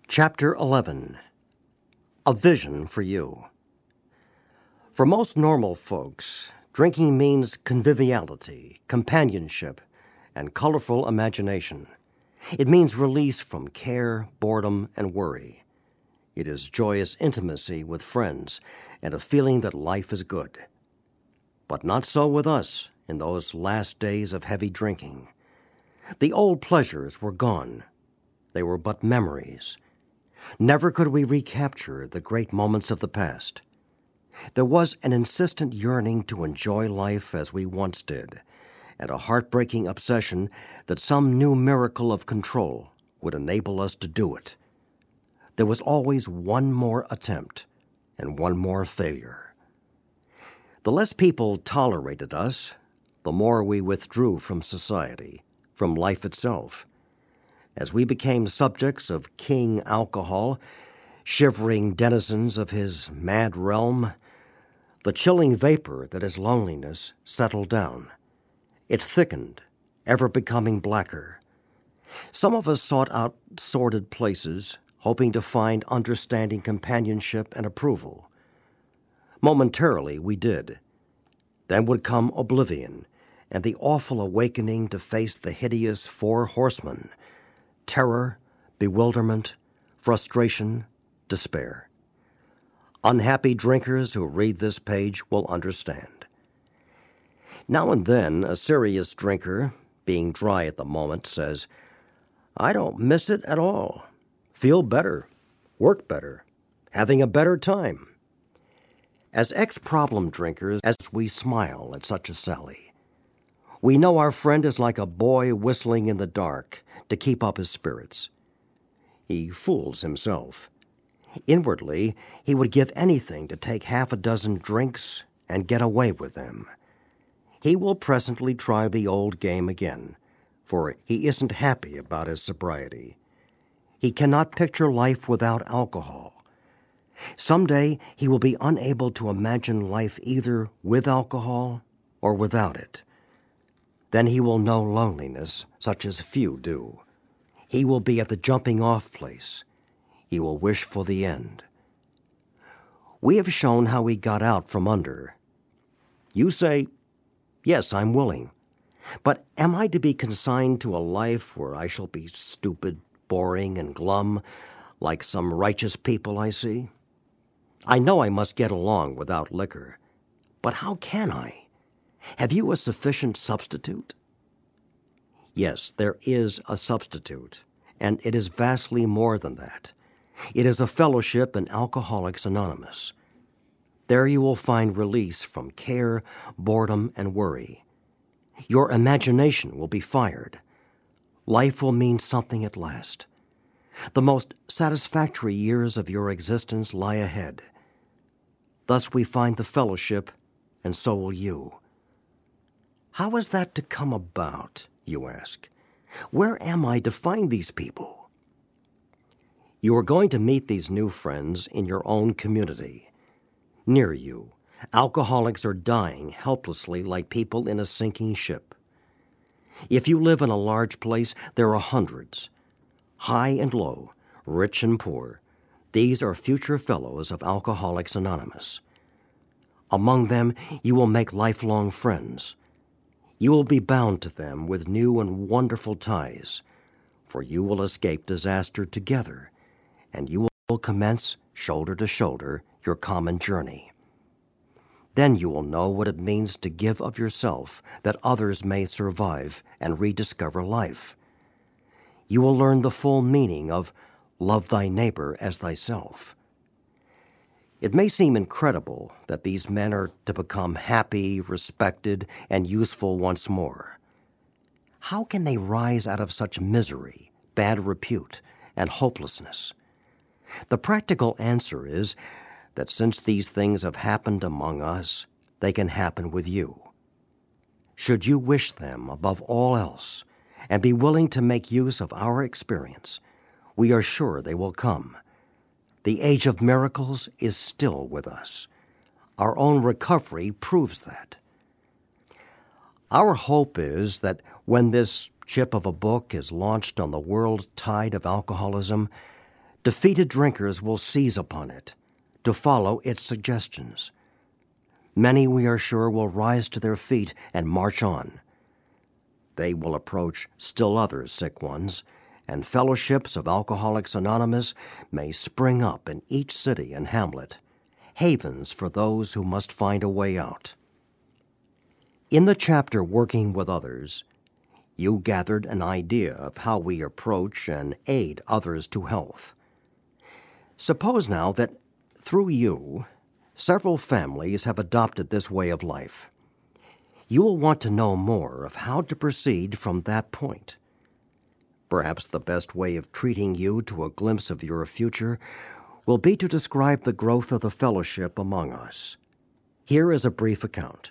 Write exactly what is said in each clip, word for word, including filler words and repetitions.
Chapter eleven. A Vision for You. For most normal folks, drinking means conviviality, companionship, and colorful imagination. It means release from care, boredom, and worry. It is joyous intimacy with friends and a feeling that life is good. But not so with us in those last days of heavy drinking. The old pleasures were gone. They were but memories. Never could we recapture the great moments of the past. There was an insistent yearning to enjoy life as we once did, and a heartbreaking obsession that some new miracle of control would enable us to do it. There was always one more attempt and one more failure. The less people tolerated us, the more we withdrew from society, from life itself. As we became subjects of King Alcohol, shivering denizens of his mad realm, the chilling vapor that is loneliness settled down. It thickened, ever becoming blacker. Some of us sought out sordid places, hoping to find understanding companionship and approval. Momentarily we did. Then would come oblivion and the awful awakening to face the hideous four horsemen: terror, bewilderment, frustration, despair. Unhappy drinkers who read this page will understand. Now and then, a serious drinker, being dry at the moment, says, "I don't miss it at all. Feel better, work better, having a better time." As ex-problem drinkers, as we smile at such a sally, we know our friend is like a boy whistling in the dark to keep up his spirits. He fools himself. Inwardly, he would give anything to take half a dozen drinks and get away with them. He will presently try the old game again, for he isn't happy about his sobriety. He cannot picture life without alcohol. Someday he will be unable to imagine life either with alcohol or without it. Then he will know loneliness such as few do. He will be at the jumping-off place. He will wish for the end. We have shown how he got out from under. You say, "Yes, I'm willing. But am I to be consigned to a life where I shall be stupid, boring, and glum, like some righteous people I see? I know I must get along without liquor. But how can I? Have you a sufficient substitute?" Yes, there is a substitute, and it is vastly more than that. It is a fellowship in Alcoholics Anonymous. There you will find release from care, boredom, and worry. Your imagination will be fired. Life will mean something at last. The most satisfactory years of your existence lie ahead. Thus we find the fellowship, and so will you. How is that to come about, you ask? Where am I to find these people? You are going to meet these new friends in your own community. Near you, alcoholics are dying helplessly like people in a sinking ship. If you live in a large place, there are hundreds. High and low, rich and poor, these are future fellows of Alcoholics Anonymous. Among them, you will make lifelong friends. You will be bound to them with new and wonderful ties, for you will escape disaster together, and you will commence, shoulder to shoulder, your common journey. Then you will know what it means to give of yourself that others may survive and rediscover life. You will learn the full meaning of love thy neighbor as thyself. It may seem incredible that these men are to become happy, respected, and useful once more. How can they rise out of such misery, bad repute, and hopelessness? The practical answer is that since these things have happened among us, they can happen with you. Should you wish them above all else, and be willing to make use of our experience, we are sure they will come. The age of miracles is still with us. Our own recovery proves that. Our hope is that when this chip of a book is launched on the world tide of alcoholism, defeated drinkers will seize upon it to follow its suggestions. Many, we are sure, will rise to their feet and march on. They will approach still other sick ones, and fellowships of Alcoholics Anonymous may spring up in each city and hamlet, havens for those who must find a way out. In the chapter Working with Others, you gathered an idea of how we approach and aid others to health. Suppose now that, through you, several families have adopted this way of life. You will want to know more of how to proceed from that point. Perhaps the best way of treating you to a glimpse of your future will be to describe the growth of the fellowship among us. Here is a brief account.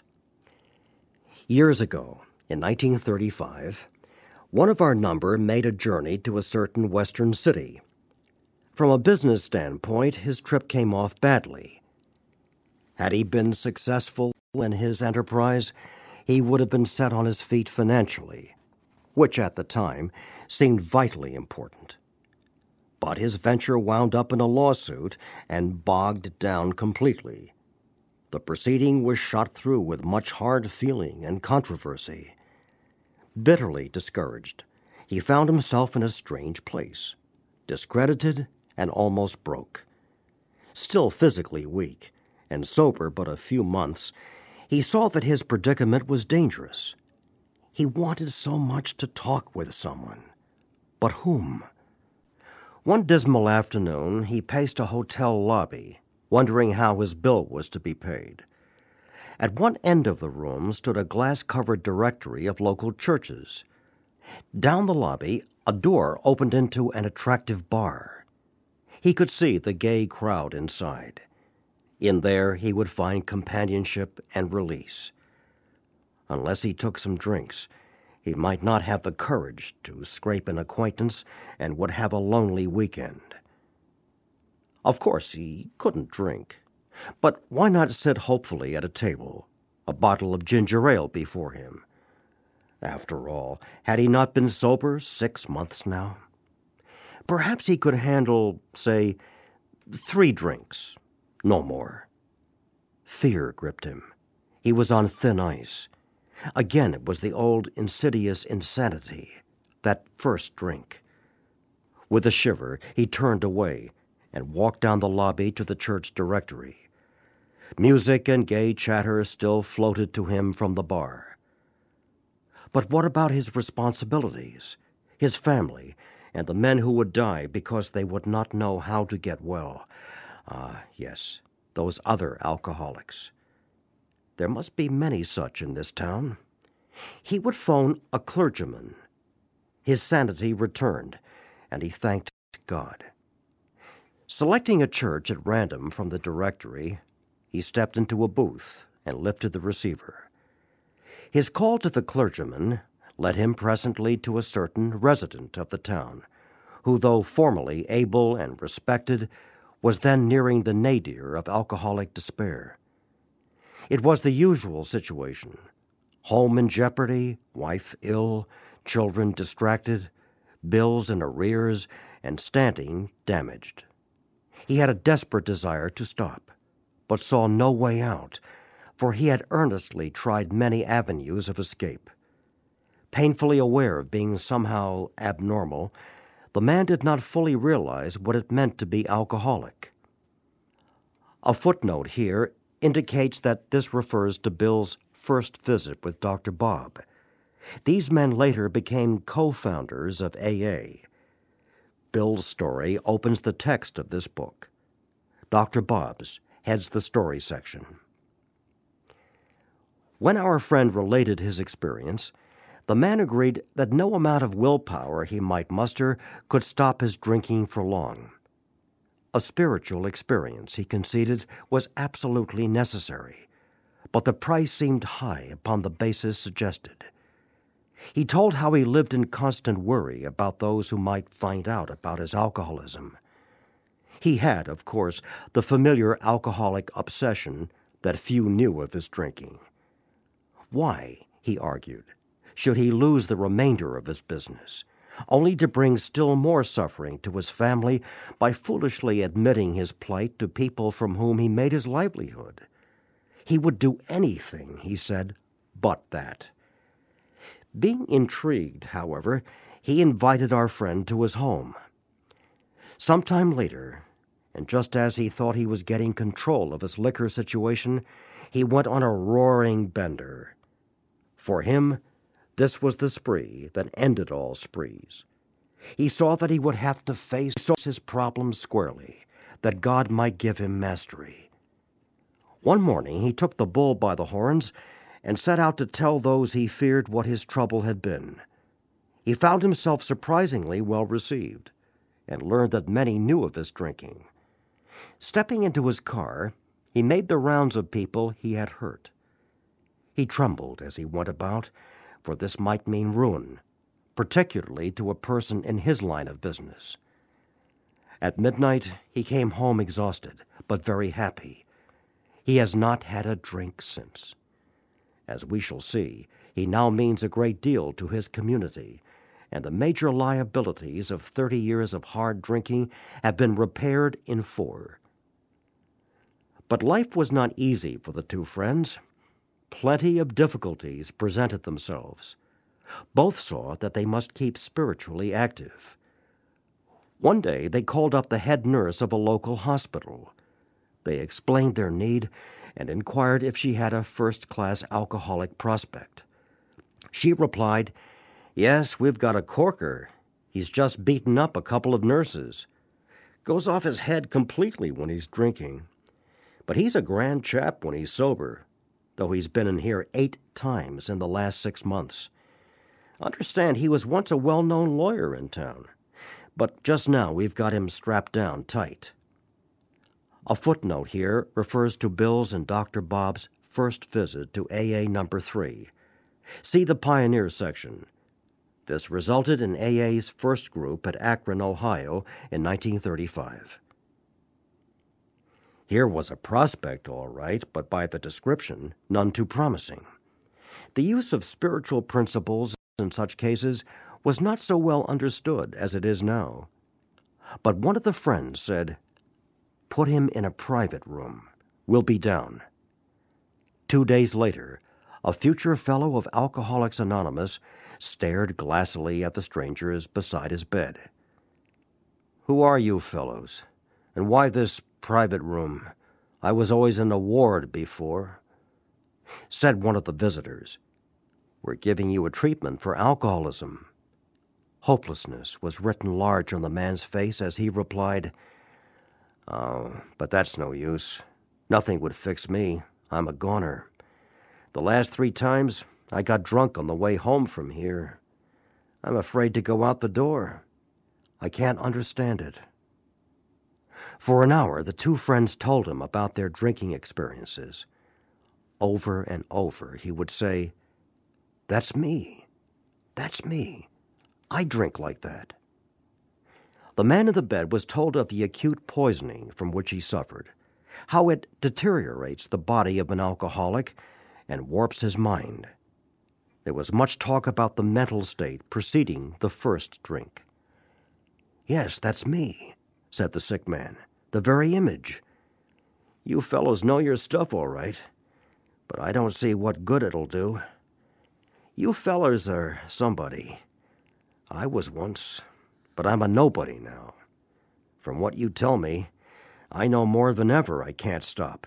Years ago, in nineteen thirty-five, one of our number made a journey to a certain western city. From a business standpoint, his trip came off badly. Had he been successful in his enterprise, he would have been set on his feet financially, which at the time seemed vitally important. But his venture wound up in a lawsuit and bogged down completely. The proceeding was shot through with much hard feeling and controversy. Bitterly discouraged, he found himself in a strange place, discredited and almost broke. Still physically weak, and sober but a few months, he saw that his predicament was dangerous. He wanted so much to talk with someone. But whom? One dismal afternoon, he paced a hotel lobby, wondering how his bill was to be paid. At one end of the room stood a glass-covered directory of local churches. Down the lobby, a door opened into an attractive bar. He could see the gay crowd inside. In there, he would find companionship and release. Unless he took some drinks, he might not have the courage to scrape an acquaintance and would have a lonely weekend. Of course, he couldn't drink. But why not sit hopefully at a table, a bottle of ginger ale before him? After all, had he not been sober six months now? Perhaps he could handle, say, three drinks, no more. Fear gripped him. He was on thin ice. Again, it was the old insidious insanity, that first drink. With a shiver, he turned away and walked down the lobby to the church directory. Music and gay chatter still floated to him from the bar. But what about his responsibilities, his family, and the men who would die because they would not know how to get well? Ah, yes, those other alcoholics. There must be many such in this town. He would phone a clergyman. His sanity returned, and he thanked God. Selecting a church at random from the directory, he stepped into a booth and lifted the receiver. His call to the clergyman led him presently to a certain resident of the town, who, though formerly able and respected, was then nearing the nadir of alcoholic despair. It was the usual situation: home in jeopardy, wife ill, children distracted, bills in arrears, and standing damaged. He had a desperate desire to stop, but saw no way out, for he had earnestly tried many avenues of escape. Painfully aware of being somehow abnormal, the man did not fully realize what it meant to be alcoholic. A footnote here indicates that this refers to Bill's first visit with Doctor Bob. These men later became co-founders of A A. Bill's story opens the text of this book. Doctor Bob's heads the story section. When our friend related his experience, the man agreed that no amount of willpower he might muster could stop his drinking for long. A spiritual experience, he conceded, was absolutely necessary, but the price seemed high upon the basis suggested. He told how he lived in constant worry about those who might find out about his alcoholism. He had, of course, the familiar alcoholic obsession that few knew of his drinking. Why, he argued, should he lose the remainder of his business? only to bring still more suffering to his family by foolishly admitting his plight to people from whom he made his livelihood. He would do anything, he said, but that. Being intrigued, however, he invited our friend to his home. Sometime later, and just as he thought he was getting control of his liquor situation, he went on a roaring bender. For him, this was the spree that ended all sprees. He saw that he would have to face his problems squarely, that God might give him mastery. One morning he took the bull by the horns and set out to tell those he feared what his trouble had been. He found himself surprisingly well received, and learned that many knew of his drinking. Stepping into his car, he made the rounds of people he had hurt. He trembled as he went about, for this might mean ruin, particularly to a person in his line of business. At midnight, he came home exhausted, but very happy. He has not had a drink since. As we shall see, he now means a great deal to his community, and the major liabilities of thirty years of hard drinking have been repaired in four. But life was not easy for the two friends. Plenty of difficulties presented themselves. Both saw that they must keep spiritually active. One day they called up the head nurse of a local hospital. They explained their need and inquired if she had a first-class alcoholic prospect. She replied, "Yes, we've got a corker. He's just beaten up a couple of nurses. Goes off his head completely when he's drinking. But he's a grand chap when he's sober, though he's been in here eight times in the last six months. Understand he was once a well-known lawyer in town, but just now we've got him strapped down tight." A footnote here refers to Bill's and Doctor Bob's first visit to A A number three. See the Pioneer section. This resulted in A A's first group at Akron, Ohio in nineteen thirty-five. Here was a prospect, all right, but by the description, none too promising. The use of spiritual principles in such cases was not so well understood as it is now. But one of the friends said, "Put him in a private room. We'll be down." Two days later, a future fellow of Alcoholics Anonymous stared glassily at the strangers beside his bed. "Who are you fellows? And why this private room? I was always in a ward before." Said one of the visitors, "We're giving you a treatment for alcoholism." Hopelessness was written large on the man's face as he replied, "Oh, but that's no use. Nothing would fix me. I'm a goner. The last three times, I got drunk on the way home from here. I'm afraid to go out the door. I can't understand it." For an hour, the two friends told him about their drinking experiences. Over and over, he would say, "That's me. That's me. I drink like that." The man in the bed was told of the acute poisoning from which he suffered, how it deteriorates the body of an alcoholic and warps his mind. There was much talk about the mental state preceding the first drink. "Yes, that's me," said the sick man, "the very image. You fellows know your stuff all right, but I don't see what good it'll do. You fellers are somebody. I was once, but I'm a nobody now. From what you tell me, I know more than ever I can't stop."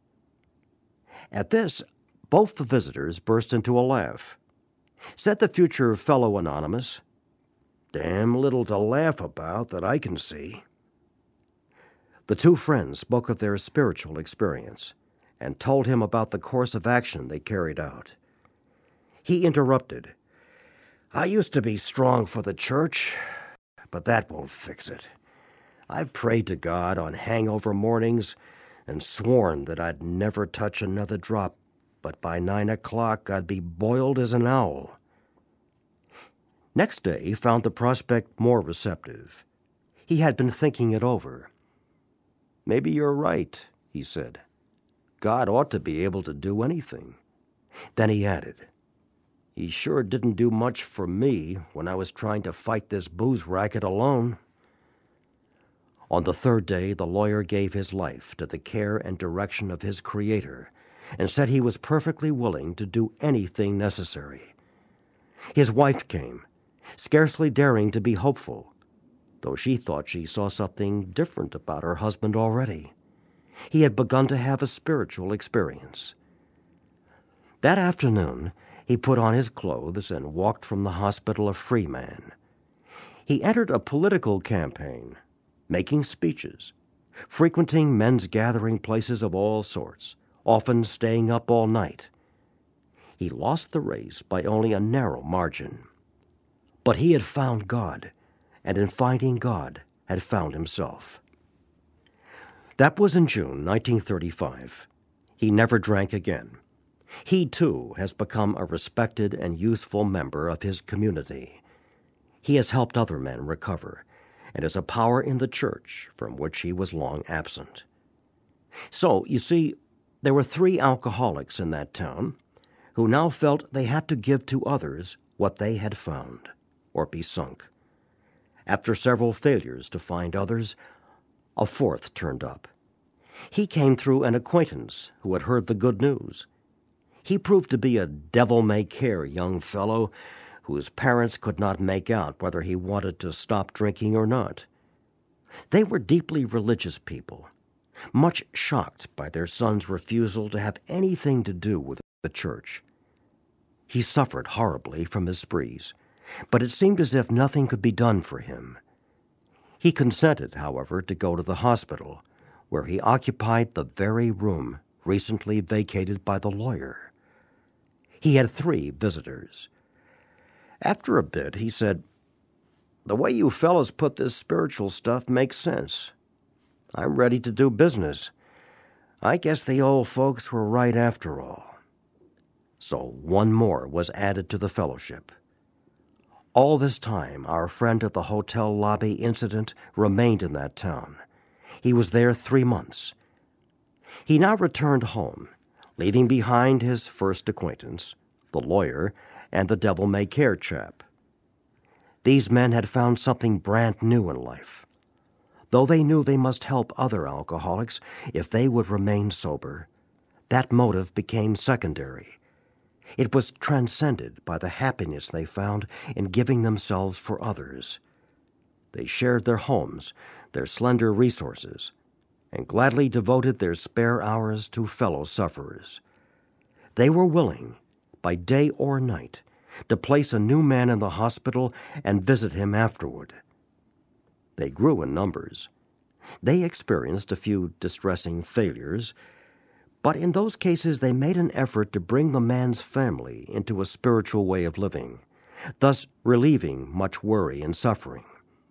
At this, both the visitors burst into a laugh. Said the future fellow anonymous, "Damn little to laugh about that I can see." The two friends spoke of their spiritual experience and told him about the course of action they carried out. He interrupted, "I used to be strong for the church, but that won't fix it. I've prayed to God on hangover mornings and sworn that I'd never touch another drop, but by nine o'clock I'd be boiled as an owl." Next day found the prospect more receptive. He had been thinking it over. "Maybe you're right," he said. "God ought to be able to do anything." Then he added, He sure didn't do much for me when I was trying to fight this booze racket alone." On the third day, the lawyer gave his life to the care and direction of his Creator and said he was perfectly willing to do anything necessary. His wife came, scarcely daring to be hopeful, though she thought she saw something different about her husband already. He had begun to have a spiritual experience. That afternoon, he put on his clothes and walked from the hospital a free man. He entered a political campaign, making speeches, frequenting men's gathering places of all sorts, often staying up all night. He lost the race by only a narrow margin. But he had found God, and in finding God, had found himself. That was in June nineteen thirty-five. He never drank again. He, too, has become a respected and useful member of his community. He has helped other men recover, and is a power in the church from which he was long absent. So, you see, there were three alcoholics in that town who now felt they had to give to others what they had found, or be sunk. After several failures to find others, a fourth turned up. He came through an acquaintance who had heard the good news. He proved to be a devil-may-care young fellow whose parents could not make out whether he wanted to stop drinking or not. They were deeply religious people, much shocked by their son's refusal to have anything to do with the church. He suffered horribly from his sprees, but it seemed as if nothing could be done for him. He consented, however, to go to the hospital, where he occupied the very room recently vacated by the lawyer. He had three visitors. After a bit, he said, "The way you fellows put this spiritual stuff makes sense. I'm ready to do business. I guess the old folks were right after all." So one more was added to the fellowship. All this time, our friend at the hotel lobby incident remained in that town. He was there three months. He now returned home, leaving behind his first acquaintance, the lawyer, and the devil-may-care chap. These men had found something brand new in life. Though they knew they must help other alcoholics if they would remain sober, that motive became secondary. It was transcended by the happiness they found in giving themselves for others. They shared their homes, their slender resources, and gladly devoted their spare hours to fellow sufferers. They were willing, by day or night, to place a new man in the hospital and visit him afterward. They grew in numbers. They experienced a few distressing failures, but in those cases they made an effort to bring the man's family into a spiritual way of living, thus relieving much worry and suffering.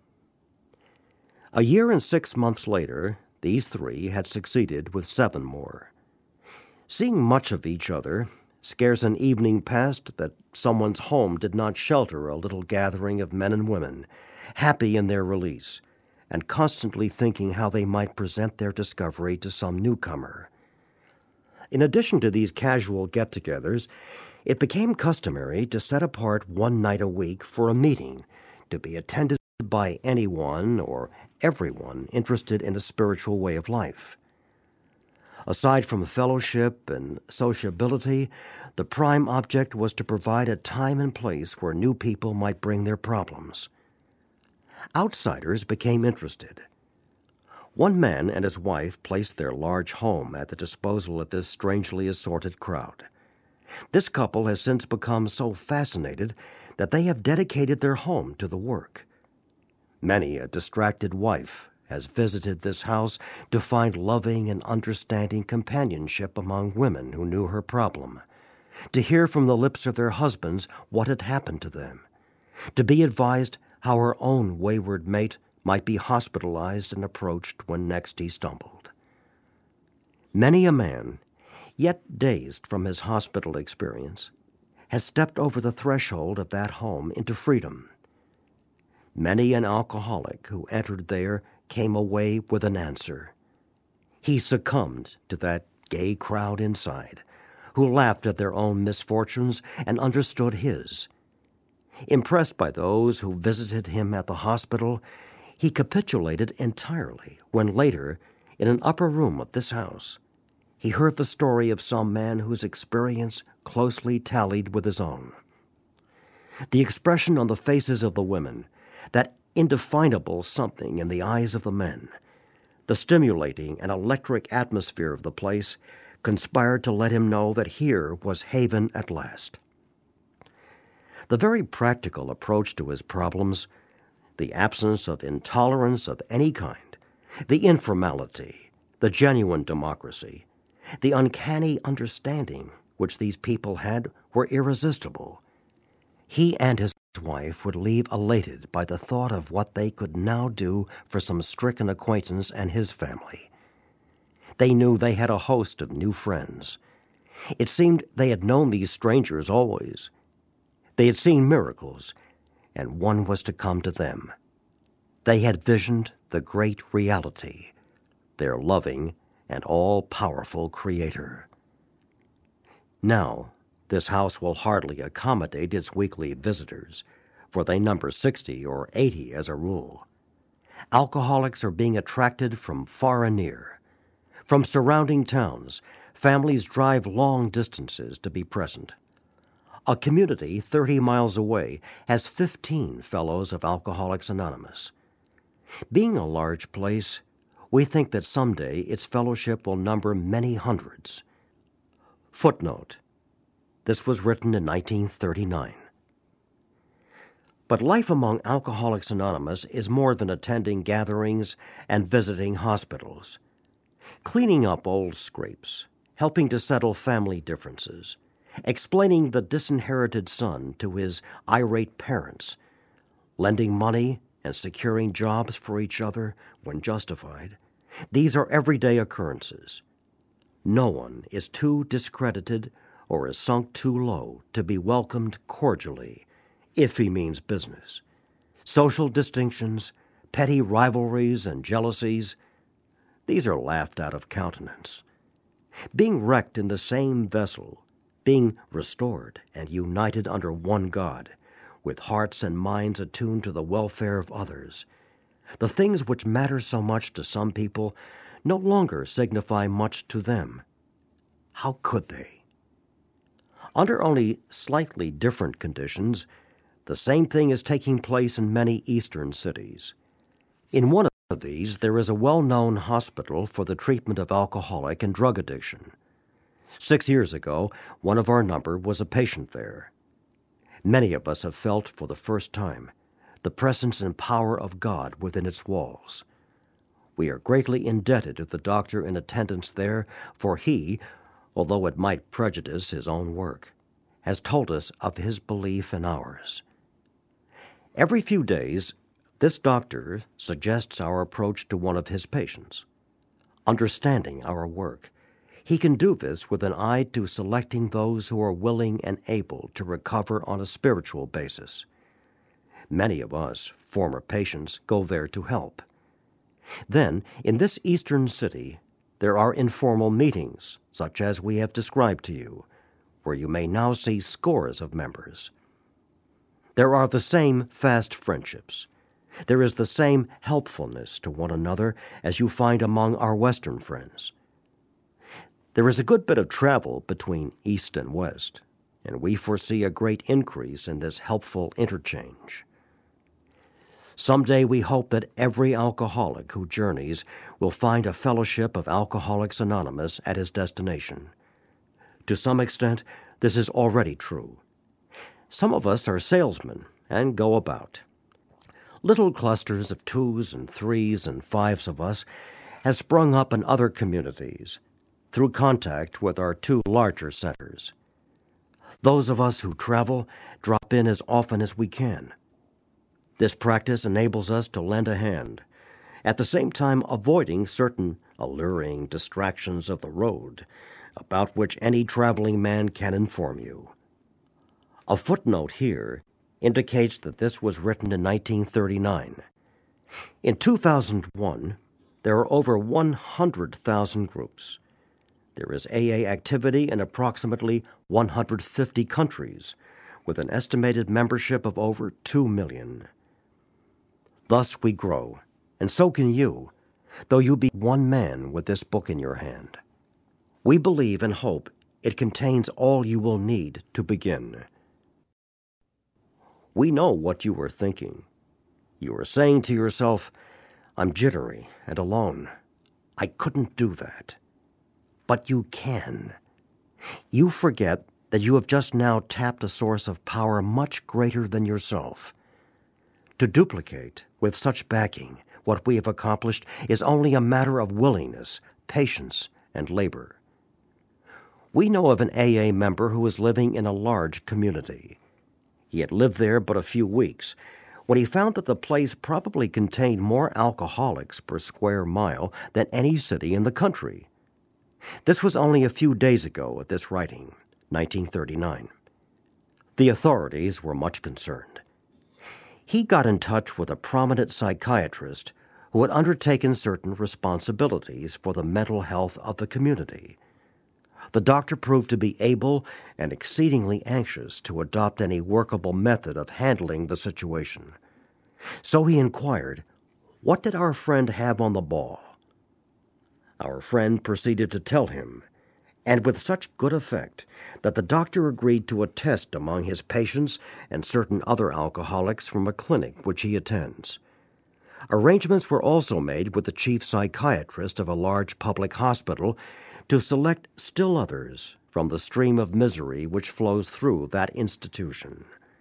A year and six months later, these three had succeeded with seven more. Seeing much of each other, scarce an evening passed that someone's home did not shelter a little gathering of men and women, happy in their release, and constantly thinking how they might present their discovery to some newcomer. In addition to these casual get-togethers, it became customary to set apart one night a week for a meeting to be attended by anyone or everyone interested in a spiritual way of life. Aside from fellowship and sociability, the prime object was to provide a time and place where new people might bring their problems. Outsiders became interested. One man and his wife placed their large home at the disposal of this strangely assorted crowd. This couple has since become so fascinated that they have dedicated their home to the work. Many a distracted wife has visited this house to find loving and understanding companionship among women who knew her problem, to hear from the lips of their husbands what had happened to them, to be advised how her own wayward mate might be hospitalized and approached when next he stumbled. Many a man, yet dazed from his hospital experience, has stepped over the threshold of that home into freedom. Many an alcoholic who entered there came away with an answer. He succumbed to that gay crowd inside, who laughed at their own misfortunes and understood his. Impressed by those who visited him at the hospital, he capitulated entirely when later, in an upper room of this house, he heard the story of some man whose experience closely tallied with his own. The expression on the faces of the women, that indefinable something in the eyes of the men, the stimulating and electric atmosphere of the place conspired to let him know that here was haven at last. The very practical approach to his problems, the absence of intolerance of any kind, the informality, the genuine democracy, the uncanny understanding which these people had were irresistible. He and his wife would leave elated by the thought of what they could now do for some stricken acquaintance and his family. They knew they had a host of new friends. It seemed they had known these strangers always. They had seen miracles, and one was to come to them. They had visioned the great reality, their loving and all-powerful Creator. Now, this house will hardly accommodate its weekly visitors, for they number sixty or eighty as a rule. Alcoholics are being attracted from far and near. From surrounding towns, families drive long distances to be present. A community thirty miles away has fifteen fellows of Alcoholics Anonymous. Being a large place, we think that someday its fellowship will number many hundreds. Footnote: this was written in nineteen thirty-nine. But life among Alcoholics Anonymous is more than attending gatherings and visiting hospitals. Cleaning up old scrapes, helping to settle family differences, explaining the disinherited son to his irate parents, lending money and securing jobs for each other when justified, these are everyday occurrences. No one is too discredited or is sunk too low to be welcomed cordially, if he means business. Social distinctions, petty rivalries and jealousies, these are laughed out of countenance. Being wrecked in the same vessel, being restored and united under one God, with hearts and minds attuned to the welfare of others, the things which matter so much to some people no longer signify much to them. How could they? Under only slightly different conditions, the same thing is taking place in many eastern cities. In one of these, there is a well-known hospital for the treatment of alcoholic and drug addiction. Six years ago, one of our number was a patient there. Many of us have felt for the first time the presence and power of God within its walls. We are greatly indebted to the doctor in attendance there, for he, although it might prejudice his own work, has told us of his belief in ours. Every few days, this doctor suggests our approach to one of his patients. Understanding our work, he can do this with an eye to selecting those who are willing and able to recover on a spiritual basis. Many of us, former patients, go there to help. Then, in this eastern city, there are informal meetings, such as we have described to you, where you may now see scores of members. There are the same fast friendships. There is the same helpfulness to one another as you find among our Western friends. There is a good bit of travel between East and West, and we foresee a great increase in this helpful interchange. Someday we hope that every alcoholic who journeys will find a fellowship of Alcoholics Anonymous at his destination. To some extent, this is already true. Some of us are salesmen and go about. Little clusters of twos and threes and fives of us have sprung up in other communities through contact with our two larger centers. Those of us who travel drop in as often as we can. This practice enables us to lend a hand, at the same time avoiding certain alluring distractions of the road, about which any traveling man can inform you. A footnote here indicates that this was written in nineteen thirty-nine. In two thousand one, there are over one hundred thousand groups. There is A A activity in approximately one hundred fifty countries, with an estimated membership of over two million. Thus we grow, and so can you, though you be one man with this book in your hand. We believe and hope it contains all you will need to begin. We know what you are thinking. You are saying to yourself, "I'm jittery and alone. I couldn't do that." But you can. You forget that you have just now tapped a source of power much greater than yourself. To duplicate, with such backing, what we have accomplished is only a matter of willingness, patience, and labor. We know of an A A member who is living in a large community. He had lived there but a few weeks when he found that the place probably contained more alcoholics per square mile than any city in the country. This was only a few days ago at this writing, nineteen thirty-nine. The authorities were much concerned. He got in touch with a prominent psychiatrist who had undertaken certain responsibilities for the mental health of the community. The doctor proved to be able and exceedingly anxious to adopt any workable method of handling the situation. So he inquired, what did our friend have on the ball? Our friend proceeded to tell him, and with such good effect that the doctor agreed to a test among his patients and certain other alcoholics from a clinic which he attends. Arrangements were also made with the chief psychiatrist of a large public hospital to select still others from the stream of misery which flows through that institution.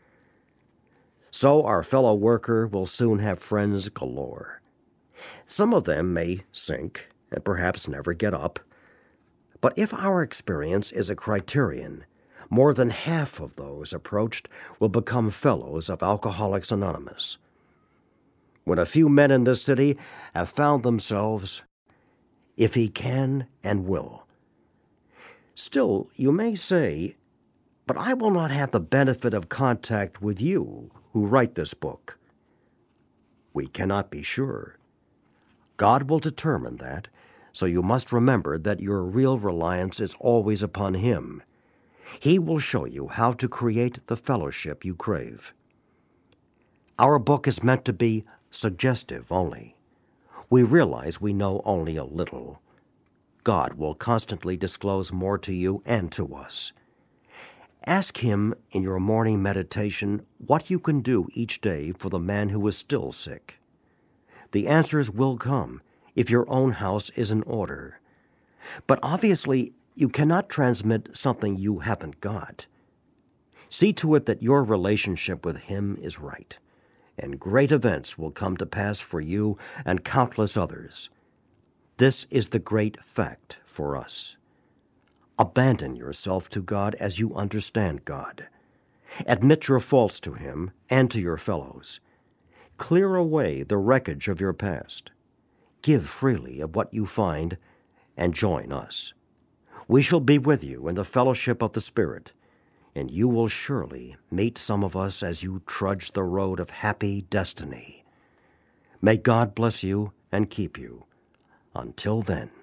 So our fellow worker will soon have friends galore. Some of them may sink and perhaps never get up. But if our experience is a criterion, more than half of those approached will become fellows of Alcoholics Anonymous. When a few men in this city have found themselves, if he can and will. Still, you may say, but I will not have the benefit of contact with you who write this book. We cannot be sure. God will determine that, so you must remember that your real reliance is always upon Him. He will show you how to create the fellowship you crave. Our book is meant to be suggestive only. We realize we know only a little. God will constantly disclose more to you and to us. Ask Him in your morning meditation what you can do each day for the man who is still sick. The answers will come if your own house is in order. But obviously, you cannot transmit something you haven't got. See to it that your relationship with Him is right, and great events will come to pass for you and countless others. This is the great fact for us. Abandon yourself to God as you understand God. Admit your faults to Him and to your fellows. Clear away the wreckage of your past. Give freely of what you find, and join us. We shall be with you in the fellowship of the Spirit, and you will surely meet some of us as you trudge the road of happy destiny. May God bless you and keep you. Until then.